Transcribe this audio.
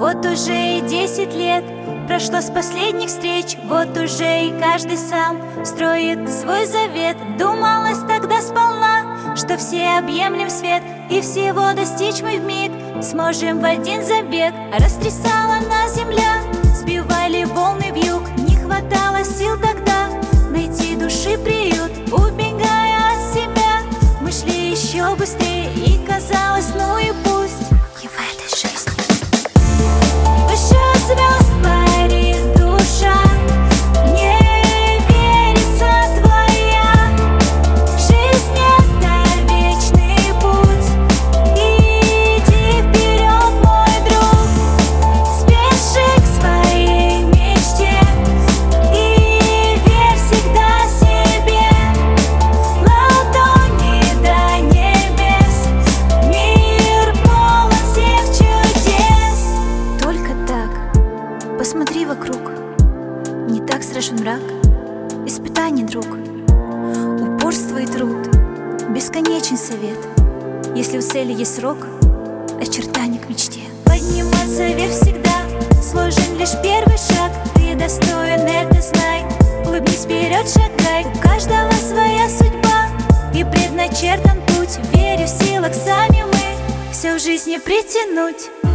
Вот уже и 10 лет прошло с последних встреч. Вот уже и каждый сам строит свой завет. Думалось тогда сполна, что все объемлем свет, и всего достичь мы вмиг сможем в один забег. Растрясала нас земля, сбивали волны вьюг. Не хватало сил тогда найти души приют. Убегая от себя, мы шли еще быстрее, и казалось, ну и пусть не в этой жизни. Выше звезд парит душа, не верится твоя жизнь, это вечный путь. Иди вперед, мой друг, спеши к своей мечте и верь всегда себе. Ладони до небес, мир полон всех чудес. Только так, посмотри вокруг, не так страшен мрак. Испытание, друг, упорство и труд, бесконечен совет. Если у цели есть срок, очертания к мечте. Подниматься вверх всегда сложен лишь первый шаг. Ты достоин, это знай, улыбнись вперед, шагай. У каждого своя судьба и предначертан путь. Верю в силах сами мы все в жизни притянуть.